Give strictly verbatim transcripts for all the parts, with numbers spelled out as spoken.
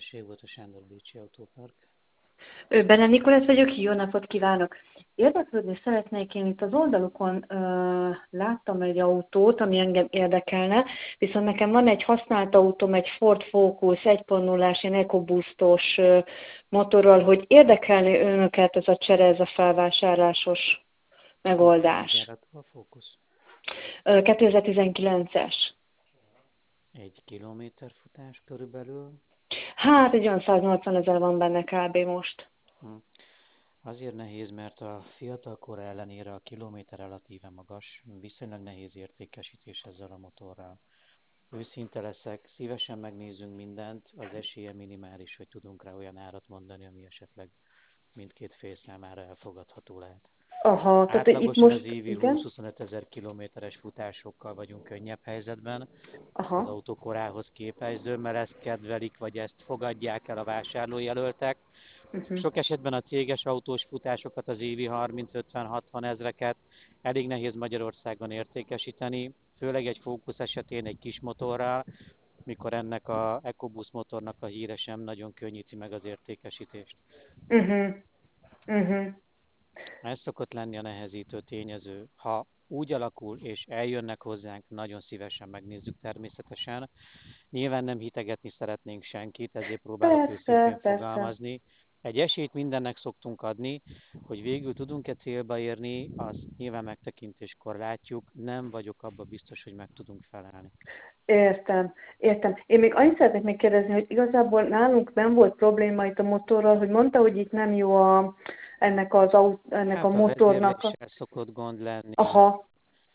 Tessék, volt a Sándor Bécsi Autópark. Bene Nikolett vagyok, jó napot kívánok! Érdeklődni szeretnék, én itt az oldalukon ö, láttam egy autót, ami engem érdekelne, viszont nekem van egy használt autóm, egy Ford Focus egy pont nullás, ilyen EcoBoost-os ö, motorral, hogy érdekelni önöket ez a csere, ez a felvásárlásos megoldás. Gyáratva a Focus. Ö, kétezer-tizenkilences. Egy kilométer futás körülbelül. Hát egy olyan száznyolcvan ezer van benne kb. Most. Hm. Azért nehéz, mert a fiatal kor ellenére a kilométer relatíve magas, viszonylag nehéz értékesítés ezzel a motorral. Őszinte leszek, szívesen megnézzünk mindent, az esélye minimális, hogy tudunk rá olyan árat mondani, ami esetleg mindkét fél számára elfogadható lehet. Aha, tehát itt Átlagosan az most, évi igen? húsz-huszonöt ezer kilométeres futásokkal vagyunk könnyebb helyzetben az Aha. autó korához képest, zömmel ezt kedvelik, vagy ezt fogadják el a vásárlójelöltek. Uh-huh. Sok esetben a céges autós futásokat, az évi harminc-ötven-hatvan ezreket elég nehéz Magyarországon értékesíteni, főleg egy Focus esetén egy kis motorral, mikor ennek a EcoBoost motornak a híre sem nagyon könnyíti meg az értékesítést. Uh-huh. Uh-huh. Ez szokott lenni a nehezítő tényező. Ha úgy alakul, és eljönnek hozzánk, nagyon szívesen megnézzük természetesen. Nyilván nem hitegetni szeretnénk senkit, ezért próbálok Persze, őszintén persze. fogalmazni. Egy esélyt mindennek szoktunk adni, hogy végül tudunk-e célba érni, azt nyilván megtekintéskor látjuk, nem vagyok abban biztos, hogy meg tudunk felelni. Értem, értem. Én még annyit szeretnék még kérdezni, hogy igazából nálunk nem volt probléma itt a motorral, hogy mondta, hogy itt nem jó a, ennek, az, aut- ennek a Hát a motornak a... vezérléssel szokott gond lenni. Aha,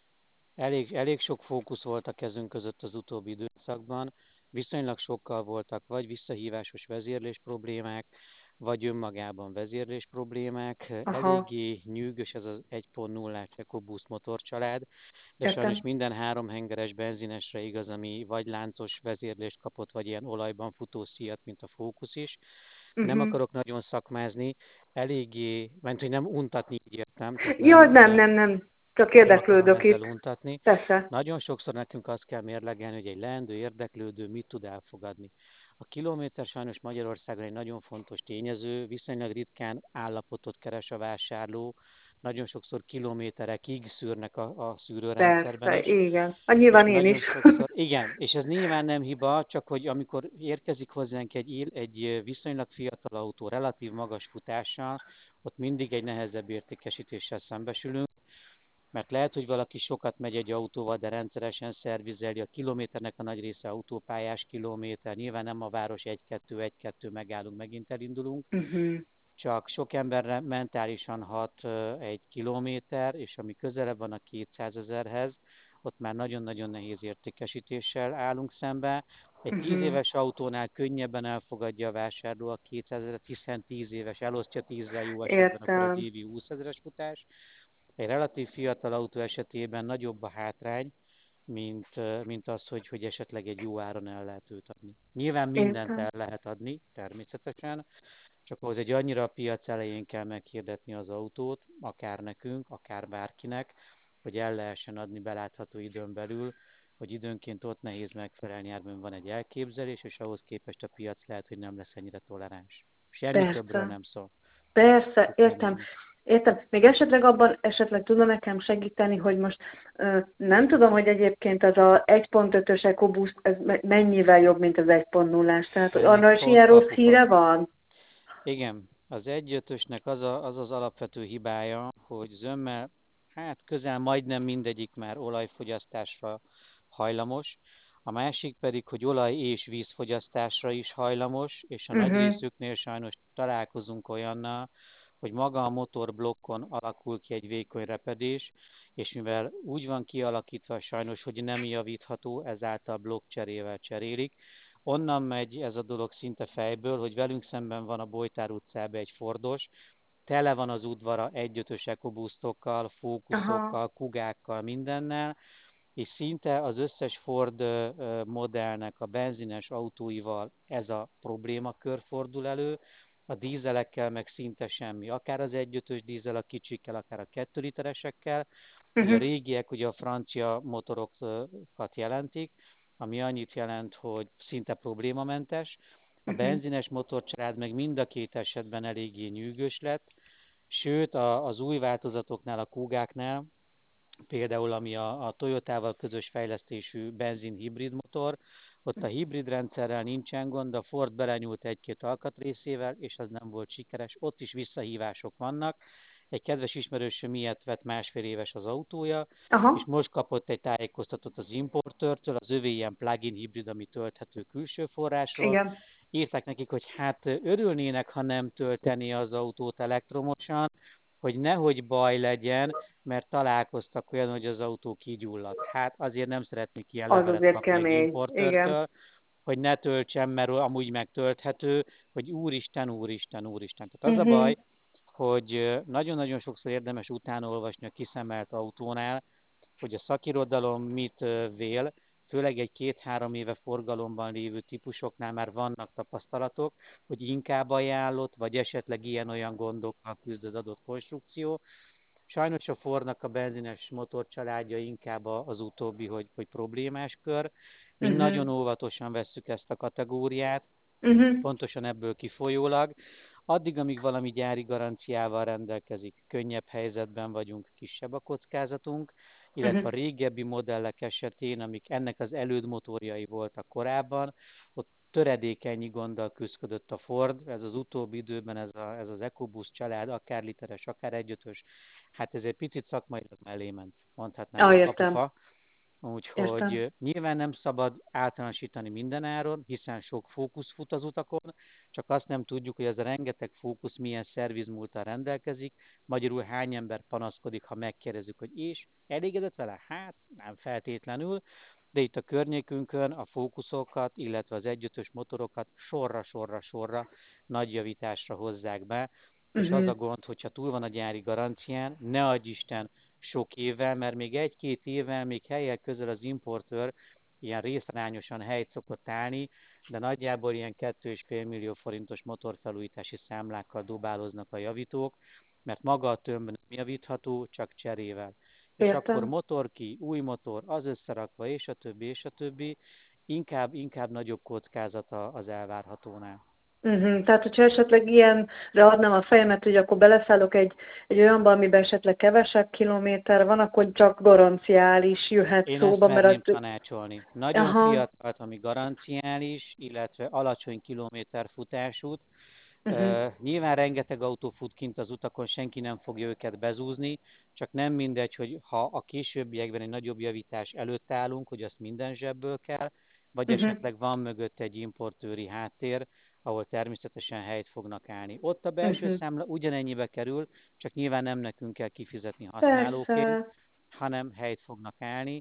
Elég, elég sok fókusz volt a kezünk között az utóbbi időszakban, viszonylag sokkal voltak vagy visszahívásos vezérlés problémák, vagy önmagában vezérlés problémák. aha, Eléggé nyűgös ez az egy pont nullás EcoBoost motorcsalád, de sajnos értem. minden három hengeres benzinesre igaz, ami vagy láncos vezérlést kapott, vagy ilyen olajban futó szíjat, mint a Focus is. Nem Uh-huh. akarok nagyon szakmázni, eléggé, mert hogy nem untatni így értem, tehát Ja, nem, nem, nem, nem. Csak nem akarom érdeklődök ezzel itt. untatni. Persze. Nagyon sokszor nekünk azt kell mérlegelni, hogy egy leendő érdeklődő mit tud elfogadni. A kilométer sajnos Magyarországon egy nagyon fontos tényező, viszonylag ritkán állapotot keres a vásárló, nagyon sokszor kilométerekig szűrnek a, a szűrőrendszerben Persze, is, igen. A és nyilván én nagyon is. sokszor, igen, és ez nyilván nem hiba, csak hogy amikor érkezik hozzánk egy, él- egy viszonylag fiatal autó, relatív magas futással, ott mindig egy nehezebb értékesítéssel szembesülünk, mert lehet, hogy valaki sokat megy egy autóval, de rendszeresen szervizeli, a kilométernek a nagy része autópályás kilométer, nyilván nem a város egy-kettő, egy-kettő megállunk, megint elindulunk, Uh-huh. csak sok emberre mentálisan hat egy kilométer, és ami közelebb van a kétszázezerhez, ott már nagyon-nagyon nehéz értékesítéssel állunk szembe. Egy tíz Uh-huh. éves autónál könnyebben elfogadja a vásárló a kétszázezret, hiszen tíz éves, elosztja tízzel jó esetben, akkor az Értem. évi húszezeres futás. Egy relatív fiatal autó esetében nagyobb a hátrány, mint, mint az, hogy, hogy esetleg egy jó áron el lehet őt adni. Nyilván mindent Értem. el lehet adni, természetesen, csak ahhoz egy annyira a piac elején kell meghirdetni az autót, akár nekünk, akár bárkinek, hogy el lehessen adni belátható időn belül, hogy időnként ott nehéz megfelelni, árban van egy elképzelés, és ahhoz képest a piac lehet, hogy nem lesz ennyire toleráns. Semmi többről Persze. nem szól. Persze, Csak értem. ennyit. Értem. Még esetleg abban esetleg tudna nekem segíteni, hogy most ö, nem tudom, hogy egyébként az a egy pont ötös EcoBoost ez me- mennyivel jobb, mint az egy pont nullás. Tehát, hogy Hát arra is ilyen rossz fogapuka. híre van? Igen, az egy ötösnek az, a, az az alapvető hibája, hogy zömmel, hát közel majdnem mindegyik már olajfogyasztásra hajlamos, a másik pedig, hogy olaj- és vízfogyasztásra is hajlamos, és a nagy Uh-huh. részüknél sajnos találkozunk olyannal, hogy maga a motorblokkon alakul ki egy vékony repedés, és mivel úgy van kialakítva sajnos, hogy nem javítható, ezáltal blokkcserével cserélik. Onnan megy ez a dolog szinte fejből, hogy velünk szemben van a Bojtár utcában egy Fordos, tele van az udvara egy ötös EcoBoostokkal, Aha. fókuszokkal, kugákkal, mindennel, és szinte az összes Ford modellnek a benzines autóival ez a problémakör fordul elő, a dízelekkel meg szinte semmi. Akár az egy ötös dízel a kicsikkel, akár a kettő literesekkel. Ugye a Uh-huh. régiek ugye a francia motorokat jelentik, ami annyit jelent, hogy szinte problémamentes. A Uh-huh. benzines motorcsalád meg mind a két esetben eléggé nyűgös lett, sőt a, az új változatoknál, a Kugáknál, például ami a, a Toyotával közös fejlesztésű benzin-hibrid motor, ott a hibrid rendszerrel nincsen gond, a Ford belenyúlt egy-két alkatrészével, és az nem volt sikeres. Ott is visszahívások vannak. Egy kedves ismerősöm miatt vett másfél éves az autója, és Aha, most kapott egy tájékoztatót az importőrtől, az övé ilyen plug-in hibrid, ami tölthető külső forrásról. igen, Írták nekik, hogy hát örülnének, ha nem tölteni az autót elektromosan, hogy nehogy baj legyen, mert találkoztak olyan, hogy az autó kigyulladt. Hát azért nem szeretnék ilyen az levelet azért kapni egy kemény, igen. importőrtől, hogy ne töltsem, mert amúgy megtölthető, hogy úristen, úristen, úristen. Tehát az a Uh-huh. baj, hogy nagyon-nagyon sokszor érdemes utánolvasni a kiszemelt autónál, hogy a szakirodalom mit vél, főleg egy két-három éve forgalomban lévő típusoknál már vannak tapasztalatok, hogy inkább ajánlott, vagy esetleg ilyen-olyan gondokkal küzd az adott konstrukció. Sajnos a Fordnak a benzines motorcsaládja inkább az utóbbi, hogy, hogy problémás kör. Mi Uh-huh. nagyon óvatosan vesszük ezt a kategóriát, Uh-huh. pontosan ebből kifolyólag. Addig, amíg valami gyári garanciával rendelkezik, könnyebb helyzetben vagyunk, kisebb a kockázatunk, illetve Uh-huh. a régebbi modellek esetén, amik ennek az elődmotorjai voltak korábban, ott töredékenyi gonddal küzdött a Ford, ez az utóbbi időben ez, a, ez az EcoBoost család, akár literes, akár egyötös, hát ez egy picit szakmailag mellé ment, mondhatnám, Ah, hogy értem, kapufa. értem. Úgyhogy nyilván nem szabad általánosítani mindenáron, hiszen sok fókusz fut az utakon, csak azt nem tudjuk, hogy ez a rengeteg fókusz milyen szervizmúlttal rendelkezik, magyarul hány ember panaszkodik, ha megkérdezzük, hogy és elégedett vele? Hát nem feltétlenül, de itt a környékünkön a fókuszokat, illetve az egyötös motorokat sorra-sorra-sorra nagy javításra hozzák be, és az Uh-huh. a gond, hogyha túl van a gyári garancián, ne adj Isten, sok évvel, mert még egy-két évvel még helyek közel az importőr ilyen részarányosan helyt szokott állni, de nagyjából ilyen két és fél millió forintos motorfelújítási számlákkal dobáloznak a javítók, mert maga a tömb nem javítható, csak cserével. És akkor Értem. motor ki, új motor, az összerakva, és a többi, és a többi, inkább, inkább nagyobb kockázata az elvárhatónál. Uh-huh. Tehát, hogyha esetleg ilyenre adnám a fejemet, hogy akkor beleszállok egy, egy olyanba, amiben esetleg kevesebb kilométer van, akkor csak garanciális jöhet Én ezt szóba, mert merném az... tanácsolni. Nagyon Aha. fiatal, ami garanciális, illetve alacsony kilométer futásút. Uh-huh. Uh, nyilván rengeteg autó fut kint az utakon, senki nem fogja őket bezúzni, csak nem mindegy, hogy ha a későbbiekben egy nagyobb javítás előtt állunk, hogy azt minden zsebből kell, vagy Uh-huh. esetleg van mögött egy importőri háttér, ahol természetesen helyt fognak állni. Ott a belső Uh-huh. számla ugyanennyibe kerül, csak nyilván nem nekünk kell kifizetni használóként, Persze. hanem helyt fognak állni.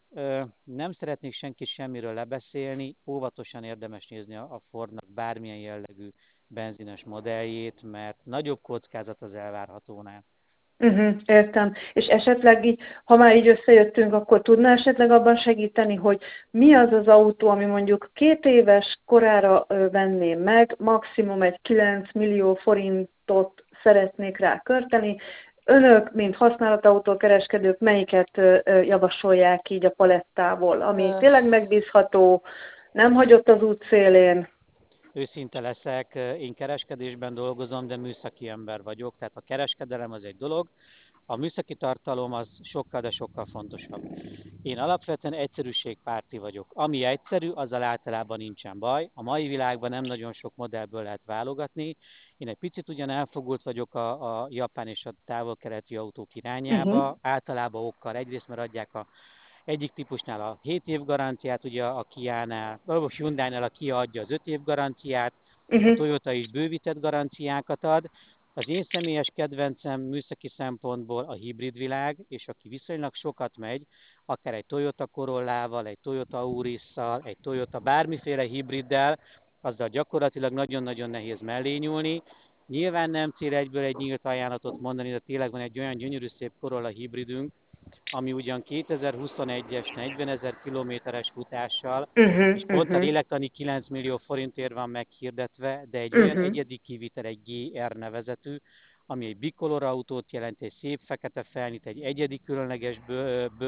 Nem szeretnék senki semmiről lebeszélni, óvatosan érdemes nézni a Fordnak bármilyen jellegű benzines modelljét, mert nagyobb kockázat az elvárhatónál. Uh-huh, értem. És esetleg így, ha már így összejöttünk, akkor tudná esetleg abban segíteni, hogy mi az az autó, ami mondjuk két éves korára ö, venném meg, maximum egy kilenc millió forintot szeretnék rá költeni. Önök, mint használatautó kereskedők, melyiket ö, ö, javasolják így a palettából, ami Ö, tényleg megbízható, nem hagyott az út szélén? Őszinte leszek, én kereskedésben dolgozom, de műszaki ember vagyok, tehát a kereskedelem az egy dolog, a műszaki tartalom az sokkal, de sokkal fontosabb. Én alapvetően egyszerűségpárti vagyok. Ami egyszerű, azzal általában nincsen baj. A mai világban nem nagyon sok modellből lehet válogatni. Én egy picit ugyan elfogult vagyok a, a japán és a távol-keleti autók Uh-huh. irányába, általában okkal. Egyrészt, mert adják a egyik típusnál a hét év garanciát, ugye a Kia-nál, a Hyundai-nál a Kia adja az öt év garanciát, a Uh-huh. Toyota is bővített garanciákat ad. Az én személyes kedvencem műszaki szempontból a hibrid világ, és aki viszonylag sokat megy, akár egy Toyota Corollával, egy Toyota Aurisszal, egy Toyota bármiféle hibriddel, azzal gyakorlatilag nagyon-nagyon nehéz mellé nyúlni. Nyilván nem cél egyből egy nyílt ajánlatot mondani, de tényleg van egy olyan gyönyörű szép Corolla hibridünk, ami ugyan kétezer-huszonegyes negyvenezer kilométeres futással, Uh-huh. és pont a Uh-huh. lélektani kilenc millió forintért van meghirdetve, de egy olyan Uh-huh. egyedi kivitel, egy gé er nevezetű, ami egy bicolor autót jelent, egy szép fekete felnyit, egy egyedi különleges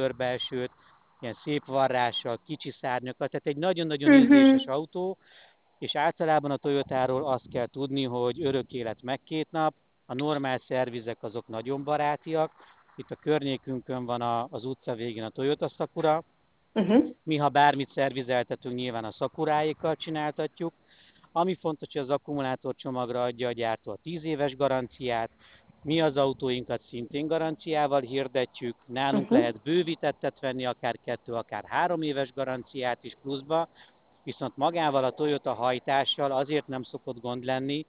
bőrbelsőt, ilyen szép varrással, kicsi szárnyakat, tehát egy nagyon-nagyon Uh-huh. ízléses autó, és általában a Toyotáról azt kell tudni, hogy örök élet meg két nap, a normál szervizek azok nagyon barátiak, itt a környékünkön van a, az utca végén a Toyota Sakura, Uh-huh. mi ha bármit szervizeltetünk, nyilván a Sakuráékkal csináltatjuk, ami fontos, hogy az akkumulátorcsomagra adja a gyártó a tíz éves garanciát, mi az autóinkat szintén garanciával hirdetjük, nálunk Uh-huh. lehet bővítettet venni, akár kettő, akár három éves garanciát is pluszba, viszont magával a Toyota hajtással azért nem szokott gond lenni,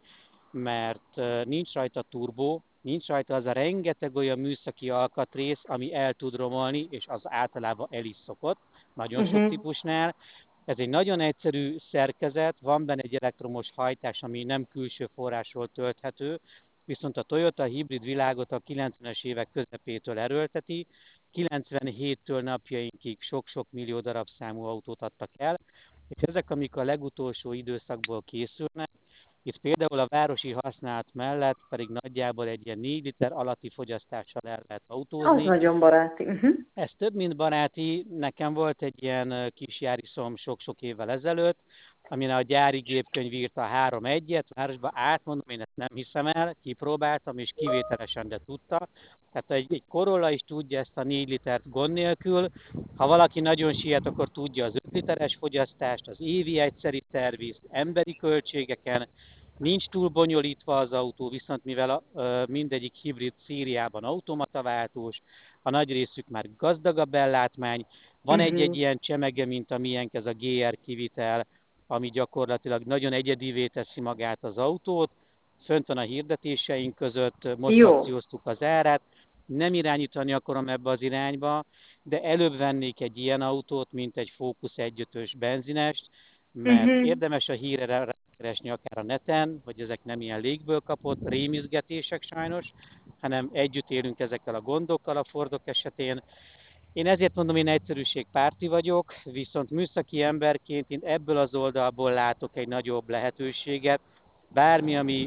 mert nincs rajta turbó, nincs rajta az a rengeteg olyan műszaki alkatrész, ami el tud romolni, és az általában el is szokott, nagyon sok Uh-huh. típusnál. Ez egy nagyon egyszerű szerkezet, van benne egy elektromos hajtás, ami nem külső forrásról tölthető, viszont a Toyota hibrid világot a kilencvenes évek közepétől erőlteti, kilencvenhéttől napjainkig sok-sok millió darabszámú autót adtak el, és ezek, amik a legutolsó időszakból készülnek, itt például a városi használat mellett pedig nagyjából egy ilyen négy liter alatti fogyasztással el lehet Az autózni. nagyon baráti. Uh-huh. Ez több, mint baráti. Nekem volt egy ilyen kis járiszom sok-sok évvel ezelőtt, amin a gyári gépkönyv írta három egyet, városba átmondom, én ezt nem hiszem el, kipróbáltam, és kivételesen, de tudta. Tehát egy, egy Corolla is tudja ezt a négy litert gond nélkül. Ha valaki nagyon siet, akkor tudja az öt literes fogyasztást, az évi egyszeri szervizt, emberi költségeken. Nincs túl bonyolítva az autó, viszont mivel a, mindegyik hibrid szériában automataváltós, a nagy részük már gazdagabb ellátmány, van egy-egy Uh-huh. ilyen csemege, mint amilyenk ez a gé er kivitel, ami gyakorlatilag nagyon egyedivé teszi magát az autót, fönt van a hirdetéseink között, most Jó. akcióztuk az árát, nem irányítani akarom ebbe az irányba, de előbb vennék egy ilyen autót, mint egy Focus egy ötös benzinest, mert Uh-huh. érdemes a hírre keresni akár a neten, hogy ezek nem ilyen légből kapott rémizgetések sajnos, hanem együtt élünk ezekkel a gondokkal a Fordok esetén. Én ezért mondom, én egyszerűségpárti vagyok, viszont műszaki emberként én ebből az oldalból látok egy nagyobb lehetőséget. Bármi, ami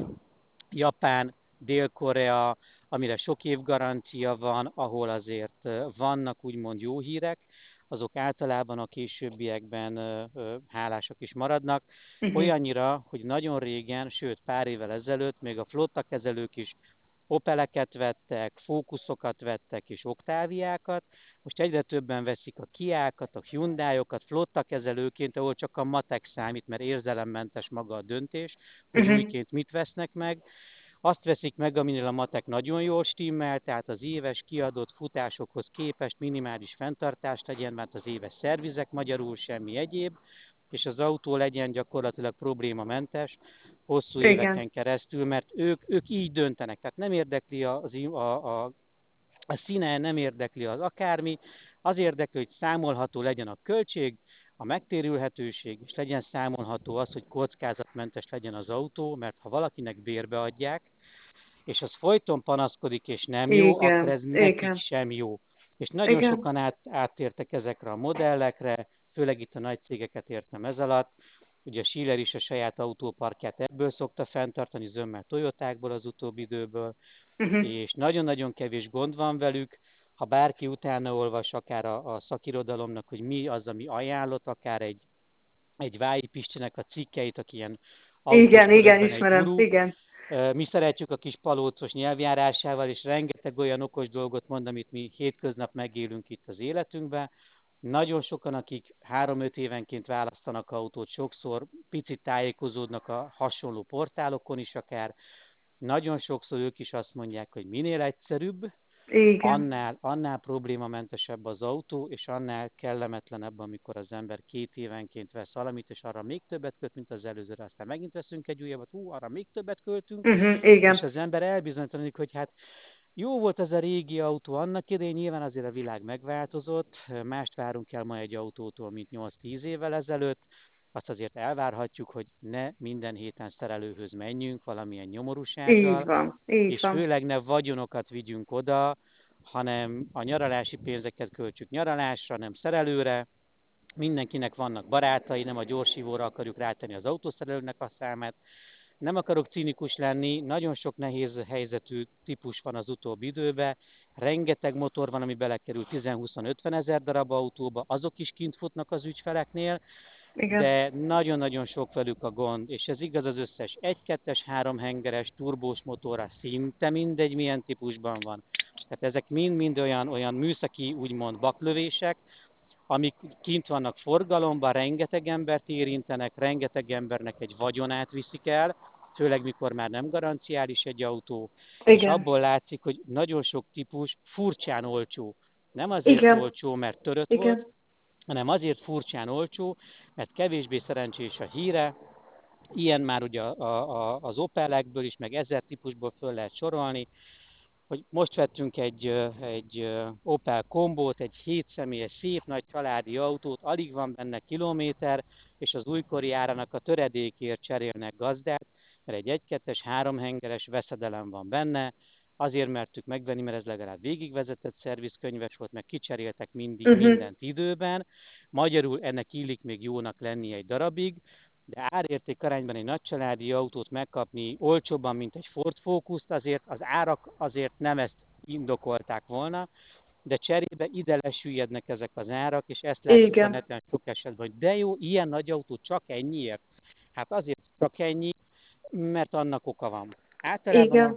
Japán, Dél-Korea, amire sok év garancia van, ahol azért vannak úgymond jó hírek, azok általában a későbbiekben hálásak is maradnak. Uh-huh. Olyannyira, hogy nagyon régen, sőt pár évvel ezelőtt még a flottakezelők is Opeleket vettek, Focuszokat vettek és Octaviákat, most egyre többen veszik a Kiákat, a Hyundaiokat flottakezelőként, ahol csak a matek számít, mert érzelemmentes maga a döntés, hogy Uh-huh. újként mit vesznek meg. Azt veszik meg, aminél a matek nagyon jól stimmel, tehát az éves kiadott futásokhoz képest minimális fenntartást legyen, mert az éves szervizek magyarul semmi egyéb, és az autó legyen gyakorlatilag problémamentes hosszú Igen. éveken keresztül, mert ők, ők így döntenek. Tehát nem érdekli az, a, a, a színe, nem érdekli az akármi, az érdekli, hogy számolható legyen a költség, a megtérülhetőség, és legyen számolható az, hogy kockázatmentes legyen az autó, mert ha valakinek bérbe adják, és az folyton panaszkodik, és nem jó, akkor Igen. ez nekik Igen. sem jó. És nagyon Igen. sokan át, áttértek ezekre a modellekre, főleg itt a nagy cégeket értem ez alatt. Ugye a Schiller is a saját autóparkját ebből szokta fenntartani, zömmel Toyotákból az utóbbi időből, Uh-huh. és nagyon-nagyon kevés gond van velük. Ha bárki utána olvas akár a, a szakirodalomnak, hogy mi az, ami ajánlott, akár egy, egy Vályi Pistinek a cikkeit, aki ilyen autós Igen, igen, körökben egy ismerem. guru, Igen. mi szeretjük a kis palócos nyelvjárásával, és rengeteg olyan okos dolgot mond, amit mi hétköznap megélünk itt az életünkben. Nagyon sokan, akik három-öt évenként választanak autót, sokszor picit tájékozódnak a hasonló portálokon is akár. Nagyon sokszor ők is azt mondják, hogy minél egyszerűbb, Igen. annál, annál problémamentesebb az autó, és annál kellemetlenebb, amikor az ember két évenként vesz valamit, és arra még többet költ, mint az előzőre. Aztán megint veszünk egy újabbat, hú, arra még többet költünk, Uh-huh. és Igen. az ember elbizonytalanodik, hogy hát jó volt ez a régi autó annak idején, nyilván azért a világ megváltozott, mást várunk el ma egy autótól, mint nyolc-tíz évvel ezelőtt, azt azért elvárhatjuk, hogy ne minden héten szerelőhöz menjünk valamilyen Így nyomorúsággal, van. Így és van. főleg ne vagyonokat vigyünk oda, hanem a nyaralási pénzeket költsük nyaralásra, nem szerelőre. Mindenkinek vannak barátai, nem a gyorsívóra akarjuk rátenni az autószerelőnek a számát. Nem akarok cinikus lenni, nagyon sok nehéz helyzetű típus van az utóbbi időben, rengeteg motor van, ami belekerül tíz-húsz-ötven ezer darab autóba, azok is kint futnak az ügyfeleknél, Igen. de nagyon-nagyon sok velük a gond, és ez igaz az összes egy kettes három hengeres turbós motorra, szinte mindegy milyen típusban van. Tehát ezek mind-mind olyan, olyan műszaki, úgymond baklövések, amik kint vannak forgalomban, rengeteg embert érintenek, rengeteg embernek egy vagyonát viszik el, főleg mikor már nem garanciális egy autó, és Igen. abból látszik, hogy nagyon sok típus furcsán olcsó. Nem azért Igen. olcsó, mert törött volt, Igen. hanem azért furcsán olcsó, mert kevésbé szerencsés a híre. Ilyen már ugye a, a, az Opelekből is, meg ezer típusból föl lehet sorolni, hogy most vettünk egy, egy Opel kombót, egy hét személyes, szép nagy családi autót, alig van benne kilométer, és az újkori árának a töredékért cserélnek gazdát, mert egy egy kettes három hengeres veszedelem van benne, azért mertük megvenni, mert ez legalább végigvezetett szervizkönyves volt, meg kicseréltek mindig Uh-huh. mindent időben. Magyarul ennek illik még jónak lenni egy darabig, de árérték arányban egy nagycsaládi autót megkapni olcsóbban, mint egy Ford Focus-t, azért az árak azért nem ezt indokolták volna, de cserébe ide lesüllyednek ezek az árak, és ezt látjuk a Igen. neten sok esetben, hogy de jó, ilyen nagy autó csak ennyiért. Hát azért csak ennyi, mert annak oka van. Általában a Igen.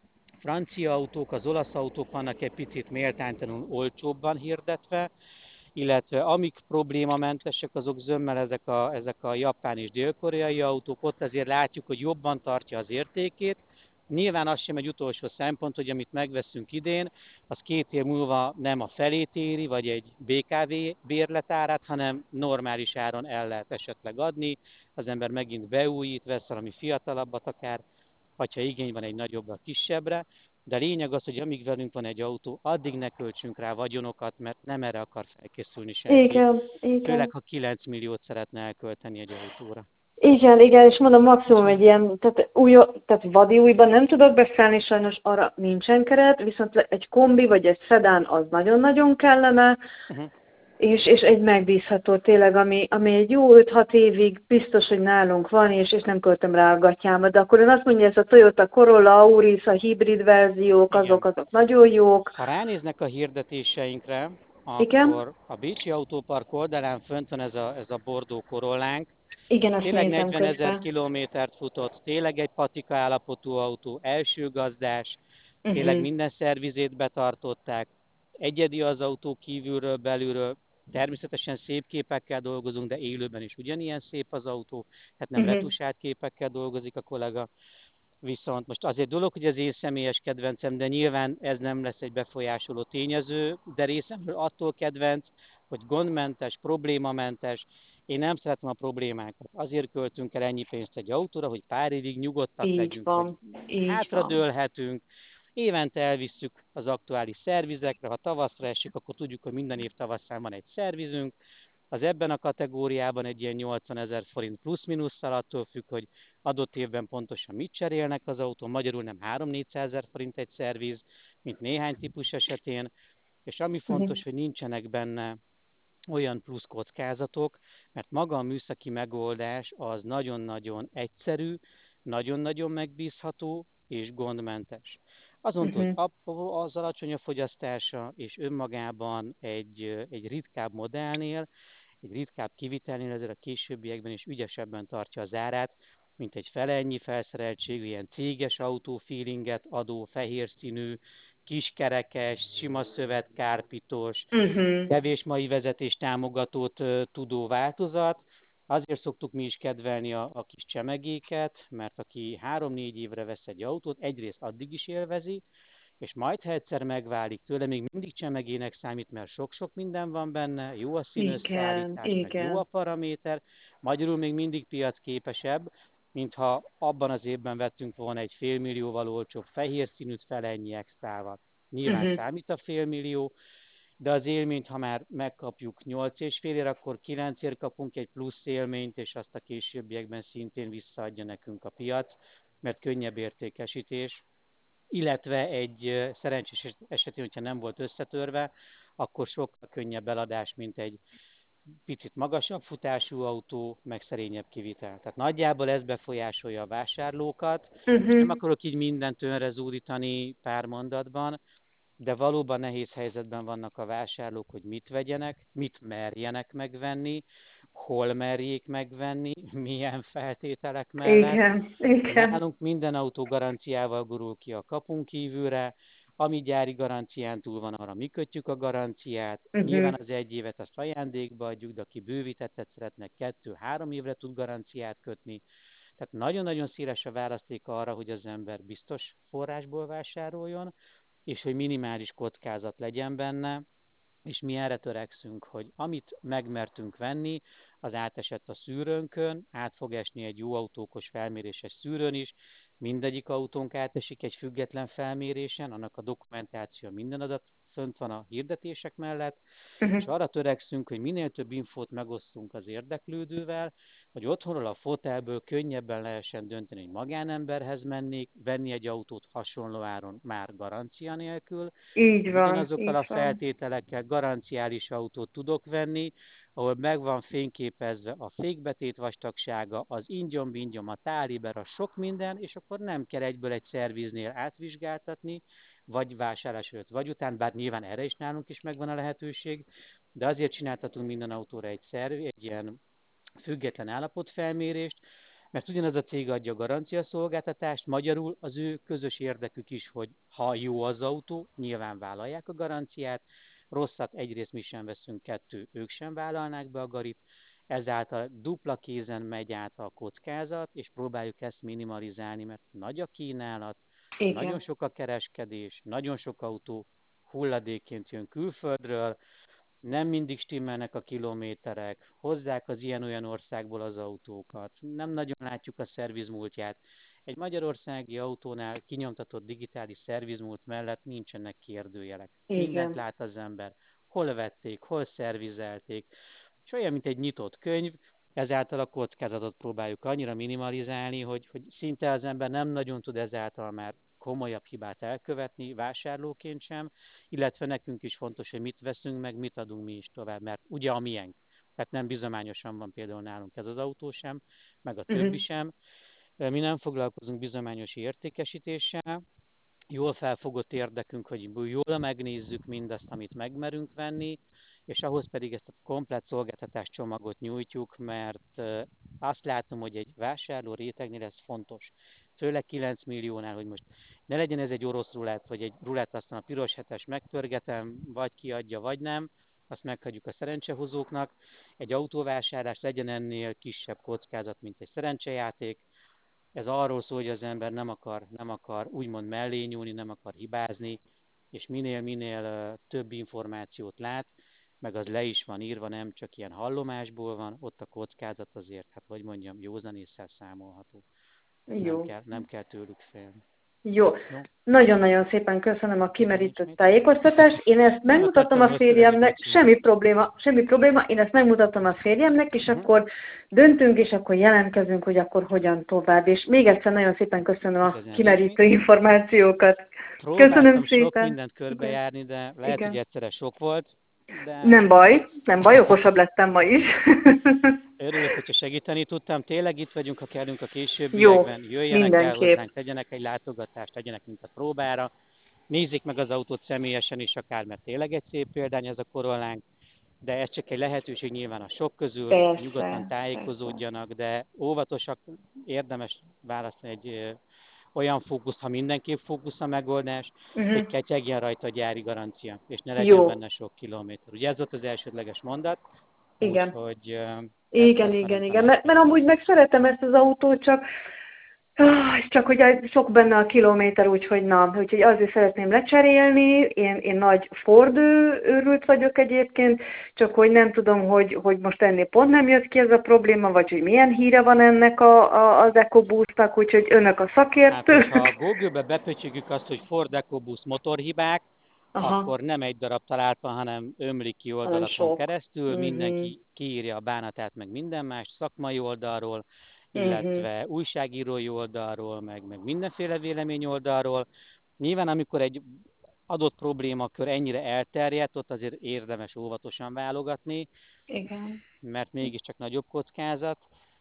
francia autók, az olasz autók vannak egy picit méltánytalanul olcsóbban hirdetve, illetve amik problémamentesek, azok zömmel ezek a, ezek a japán és dél-koreai autók, ott azért látjuk, hogy jobban tartja az értékét. Nyilván az sem egy utolsó szempont, hogy amit megveszünk idén, az két év múlva nem a felét éri, vagy egy bé ká vé bérletárát, hanem normális áron el lehet esetleg adni, az ember megint beújít, vesz valami fiatalabbat akár, vagy ha igény van egy nagyobbra, kisebbre, de lényeg az, hogy amíg velünk van egy autó, addig ne költsünk rá vagyonokat, mert nem erre akar felkészülni senki, Igen. főleg Igen. ha kilenc milliót szeretne elkölteni egy autóra. Igen, igen, és mondom, maximum egy ilyen, tehát, új, tehát vadi újban nem tudok beszélni, sajnos arra nincsen keret, viszont egy kombi vagy egy szedán az nagyon-nagyon kellene, Uh-huh. és, és egy megbízható tényleg, ami, ami egy jó öt-hat évig biztos, hogy nálunk van, és, és nem költöm rá a gatyámat. De akkor ön azt mondja, ez a Toyota Corolla, Auris, a hibrid verziók, azok, Igen. azok nagyon jók. Ha ránéznek a hirdetéseinkre, Igen? akkor a Bécsi Autópark oldalán fönt van ez a, ez a Bordó Corollánk. Igen, azt Tényleg nézem negyvenezer közben. kilométert futott, tényleg egy patika állapotú autó, első gazdás, tényleg Uh-huh. minden szervizét betartották, egyedi az autó kívülről, belülről, természetesen szép képekkel dolgozunk, de élőben is ugyanilyen szép az autó, tehát nem Uh-huh. letusált képekkel dolgozik a kollega. Viszont most azért dolog, hogy az én személyes kedvencem, de nyilván ez nem lesz egy befolyásoló tényező, de részemről attól kedvenc, hogy gondmentes, problémamentes. Én nem szeretem a problémákat. Azért költünk el ennyi pénzt egy autóra, hogy pár évig nyugodtak Így legyünk, hogy van. Így van. hátradőlhetünk, évente elvisszük az aktuális szervizekre, ha tavaszra esik, akkor tudjuk, hogy minden év tavasszán van egy szervizünk, az ebben a kategóriában egy ilyen nyolcvanezer forint plusz-minusszal, attól függ, hogy adott évben pontosan mit cserélnek az autón, magyarul nem három-négyszázezer forint egy szerviz, mint néhány típus esetén, és ami Uh-huh. fontos, hogy nincsenek benne olyan plusz kockázatok, mert maga a műszaki megoldás az nagyon-nagyon egyszerű, nagyon-nagyon megbízható és gondmentes. Azon túl, Uh-huh. hogy az alacsony a fogyasztása, és önmagában egy, egy ritkább modellnél, egy ritkább kivitelnél ezért a későbbiekben is ügyesebben tartja az árát, mint egy fele ennyi felszereltségű, ilyen céges autó feelinget adó, fehér színű, kiskerekes, sima szövet, kárpitos, Uh-huh. kevés mai vezetés támogatót tudó változat. Azért szoktuk mi is kedvelni a, a kis csemegéket, mert aki három-négy évre vesz egy autót, egyrészt addig is élvezi, és majd, ha egyszer megválik tőle, még mindig csemegének számít, mert sok-sok minden van benne, jó a Igen, színösszeállítás, meg jó a igen. paraméter, magyarul még mindig piacképesebb, mintha abban az évben vettünk volna egy félmillióval olcsóbb fehér színűt fel ennyi extrával. Nyilván Uh-huh. számít a félmillió, de az élményt, ha már megkapjuk nyolc és fél ér, akkor kilencért kapunk egy plusz élményt, és azt a későbbiekben szintén visszaadja nekünk a piac, mert könnyebb értékesítés, illetve egy szerencsés esetén, hogyha nem volt összetörve, akkor sokkal könnyebb eladás, mint egy picit magasabb futású autó, meg szerényebb kivitel. Tehát nagyjából ez befolyásolja a vásárlókat. Most nem Uh-huh. akarok így mindent önre zúdítani pár mondatban, de valóban nehéz helyzetben vannak a vásárlók, hogy mit vegyenek, mit merjenek megvenni. hol merjék megvenni, milyen feltételek mellett. Igen, igen. Nálunk minden autó garanciával gurul ki a kapun kívülre, ami gyári garancián túl van, arra mi kötjük a garanciát. Uh-huh. Nyilván az egy évet azt ajándékba adjuk, de aki bővítettet szeretne, kettő-három évre tud garanciát kötni. Tehát nagyon-nagyon széles a választék arra, hogy az ember biztos forrásból vásároljon, és hogy minimális kockázat legyen benne, és mi erre törekszünk, hogy amit megmertünk venni, az átesett a szűrőnkön, át fog esni egy jó autókos felméréses szűrőn is, mindegyik autónk átesik egy független felmérésen, annak a dokumentáció, minden adat fönt van a hirdetések mellett, Uh-huh. és arra törekszünk, hogy minél több infót megosztunk az érdeklődővel, hogy otthonról a fotelből könnyebben lehessen dönteni, hogy magánemberhez mennék, venni egy autót hasonló áron már garancia nélkül, Így vagy van, ugyanazokkal így a van. feltételekkel garanciális autót tudok venni, ahol meg van fényképezve a fékbetét vastagsága, az ingyom-bingyom, a táliber, a sok minden, és akkor nem kell egyből egy szerviznél átvizsgáltatni, vagy vásárlás előtt, vagy után, bár nyilván erre is nálunk is megvan a lehetőség, de azért csináltatunk minden autóra egy szerv, egy ilyen független állapotfelmérést, mert ugyanaz a cég adja a garanciaszolgáltatást, magyarul az ő közös érdekük is, hogy ha jó az autó, nyilván vállalják a garanciát, rosszat egyrészt mi sem veszünk, kettő, ők sem vállalnák be a garit, ezáltal dupla kézen megy át a kockázat, és próbáljuk ezt minimalizálni, mert nagy a kínálat, nagyon Igen. sok a kereskedés, nagyon sok autó hulladékként jön külföldről, nem mindig stimmelnek a kilométerek, hozzák az ilyen-olyan országból az autókat, nem nagyon látjuk a szervizmúltját. Egy magyarországi autónál kinyomtatott digitális szervizmúlt mellett nincsenek kérdőjelek. Mindent Igen. lát az ember. Hol vették, hol szervizelték. És olyan, mint egy nyitott könyv, ezáltal a kockázatot próbáljuk annyira minimalizálni, hogy, hogy szinte az ember nem nagyon tud ezáltal már komolyabb hibát elkövetni, vásárlóként sem, illetve nekünk is fontos, hogy mit veszünk meg, mit adunk mi is tovább, mert ugye a miénk. Tehát nem bizományosan van például nálunk ez az autó sem, meg a többi Uh-huh. sem. Mi nem foglalkozunk bizományos értékesítéssel, jól felfogott érdekünk, hogy jól megnézzük mindazt, amit megmerünk venni, és ahhoz pedig ezt a komplett szolgáltatás csomagot nyújtjuk, mert azt látom, hogy egy vásárló rétegnél ez fontos. Főleg kilenc milliónál, hogy most ne legyen ez egy orosz rulett, vagy egy rulett, aztán a piros hetes megpörgetem, vagy kiadja, vagy nem, azt meghagyjuk a szerencsehozóknak. Egy autóvásárlás legyen ennél kisebb kockázat, mint egy szerencsejáték. Ez arról szól, hogy az ember nem akar, nem akar úgymond mellé nyúlni, nem akar hibázni, és minél-minél több információt lát, meg az le is van írva, nem csak ilyen hallomásból van, ott a kockázat azért, hát hogy mondjam, józan ésszel számolható. Nem Jó. kell, nem kell tőlük félni. Jó. Jó? Nagyon-nagyon szépen köszönöm a Igen, nincs kimerített mit. tájékoztatást. Én ezt Nem megmutatom akartam a rossz lenni, férjemnek, bocsánat. semmi probléma, semmi probléma, én ezt megmutatom a férjemnek, és Uh-huh. akkor döntünk, és akkor jelentkezünk, hogy akkor hogyan tovább. És még egyszer nagyon szépen köszönöm a Igazán nincs kimerítő mit. információkat. Köszönöm Próbáltam sok szépen. mindent Igen. körbejárni, de lehet, hogy Igen. egyszerre sok volt, de Nem baj, nem baj, okosabb lettem ma is. örülök, hogyha segíteni tudtam. Tényleg itt vagyunk, ha kellünk a Jó, későbbiekben. Jöjjenek el mindenképp. hozzánk, tegyenek egy látogatást, tegyenek minket próbára. Nézzék meg az autót személyesen is akár, mert tényleg egy szép példány ez a Corollánk. De ez csak egy lehetőség nyilván a sok közül, nyugodtan Persze, persze. tájékozódjanak, de óvatosak, érdemes választani egy ö, olyan fókuszt, ha mindenképp fókusz a megoldás, hogy Uh-huh. ketyegjen rajta a gyári garancia, és ne legyen Jó, benne sok kilométer. Ugye ez volt az elsődleges mondat, igen. úgyhogy ö, ezt, Igen, ezt igen, nagyon igen. Mert, mert tanácsolom. amúgy meg szeretem ezt az autót, csak, ah, csak hogy sok benne a kilométer, úgyhogy na, úgyhogy azért szeretném lecserélni. Én, én nagy Ford őrült vagyok egyébként, csak hogy nem tudom, hogy, hogy most ennél pont nem jött ki ez a probléma, vagy hogy milyen híre van ennek a, a, az EcoBoost-nak, úgyhogy önök a Hát, szakértők. hogyha a Google-be bepötyögjük azt, hogy Ford EcoBoost motorhibák, Aha, akkor nem egy darab találta, hanem ömlik ki hanem oldalakon sok. keresztül, Uh-huh. mindenki kiírja a bánatát, meg minden más, szakmai oldalról, Uh-huh. illetve újságírói oldalról, meg, meg mindenféle vélemény oldalról. Nyilván, amikor egy adott problémakör ennyire elterjedt, ott azért érdemes óvatosan válogatni, Igen, mert mégiscsak nagyobb kockázat,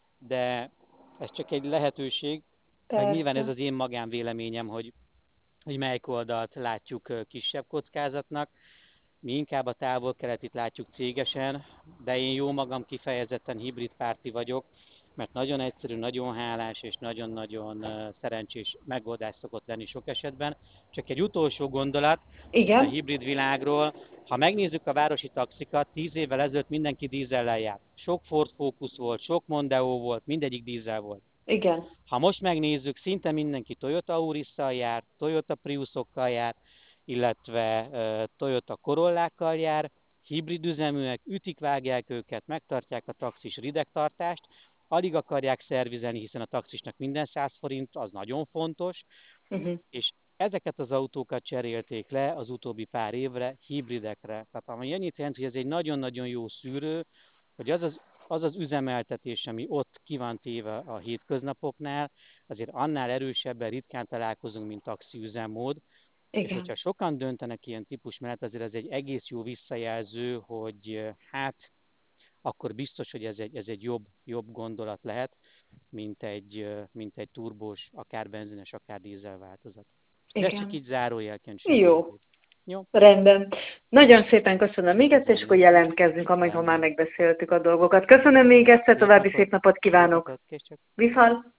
de ez csak egy lehetőség, meg nyilván ez persze. az én magánvéleményem, hogy, hogy melyik oldalt látjuk kisebb kockázatnak. Mi inkább a távol-keletit látjuk cégesen, de én jó magam kifejezetten hibrid párti vagyok, mert nagyon egyszerű, nagyon hálás és nagyon-nagyon szerencsés megoldás szokott lenni sok esetben. Csak egy utolsó gondolat a Igen, hibrid világról. Ha megnézzük a városi taxikat, tíz évvel ezelőtt mindenki dízellel járt. Sok Ford Focus volt, sok Mondeo volt, mindegyik dízel volt. igen. Ha most megnézzük, szinte mindenki Toyota Aurisszal jár, Toyota Priusokkal jár, illetve uh, Toyota Corollákkal jár, hibrid üzeműek, ütik, vágják őket, megtartják a taxis ridegtartást, alig akarják szervizelni, hiszen a taxisnak minden száz forint, az nagyon fontos, Uh-huh. és ezeket az autókat cserélték le az utóbbi pár évre hibridekre. Tehát ami annyit jelent, hogy ez egy nagyon-nagyon jó szűrő, hogy az az, az az üzemeltetés, ami ott ki van téve a hétköznapoknál, azért annál erősebben ritkán találkozunk, mint taxi üzemmód. És Igen. hogyha sokan döntenek ilyen típus mellett, azért ez egy egész jó visszajelző, hogy hát akkor biztos, hogy ez egy, ez egy jobb, jobb gondolat lehet, mint egy, mint egy turbós, akár benzines, akár dízel változat. De ez csak Igen. így zárójelként Jó. semmi. Jó? Rendben. Nagyon szépen köszönöm még egyszer, és akkor Rendben. jelentkezzünk, amikor már Rendben. megbeszéltük a dolgokat. Köszönöm még egyszer, Szép további napot. szép napot Szép kívánok. napot. Kész csak. Viszont!